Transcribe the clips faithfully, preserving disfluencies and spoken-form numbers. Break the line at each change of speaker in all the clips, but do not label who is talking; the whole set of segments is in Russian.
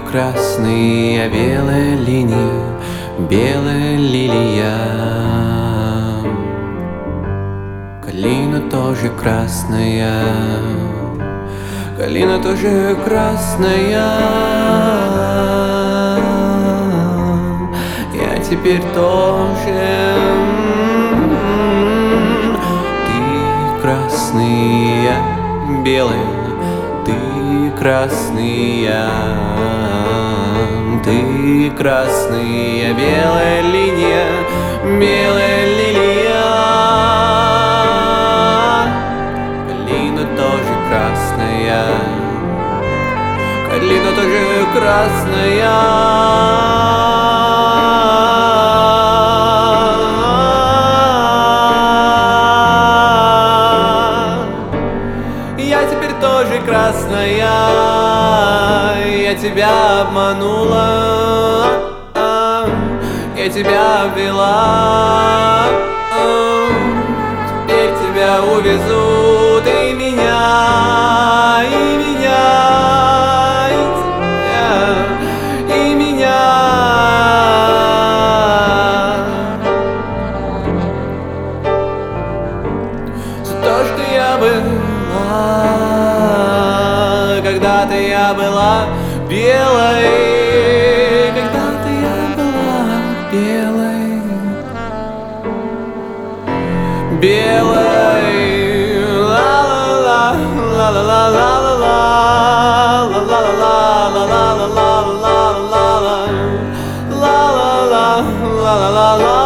красный, а белая линия, белая лилия. Калина тоже красная, калина тоже красная. Я теперь тоже. Ты красный, я белая, ты красный, я. Ты красный, я белая линия, белая лилия. Калина тоже красная, калина тоже красная. Я теперь тоже красная, я тебя обманула, я тебя обвела, теперь тебя увезут и меня, и меня, и тебя, и меня. За то, что я была, когда-то я была белой, когда-то я была белой, белой. Ла-ла-ла, ла-ла-ла-ла-ла, ла-ла-ла-ла-ла-ла-ла-ла-ла, ла-ла-ла, ла-ла-ла-ла-ла-ла.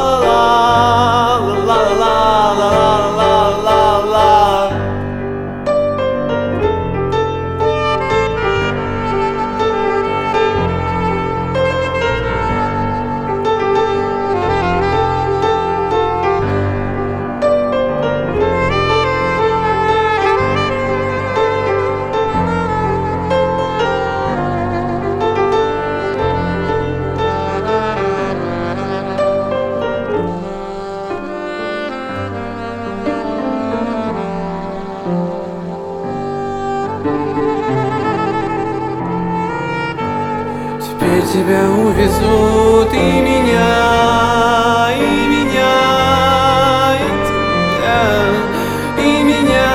Теперь тебя увезут и меня, и меня, и тебя, и меня.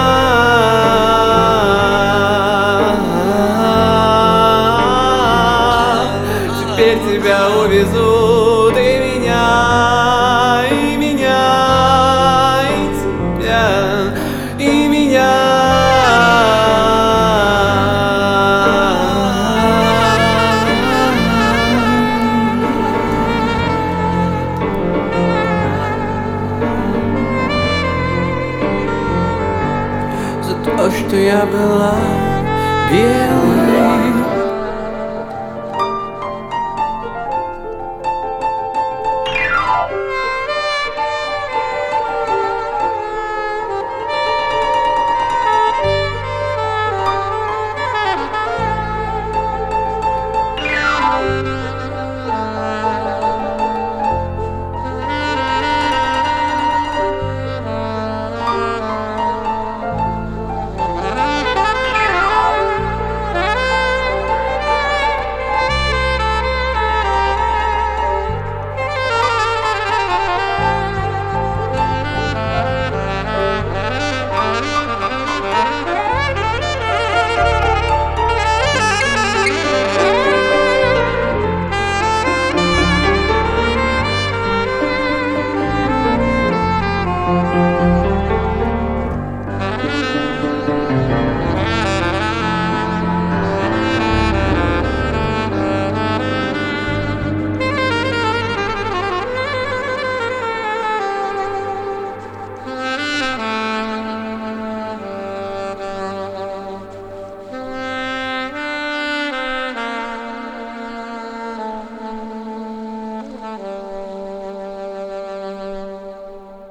Теперь тебя увезут и меня, и меня, и тебя, и меня. То, что я была белой.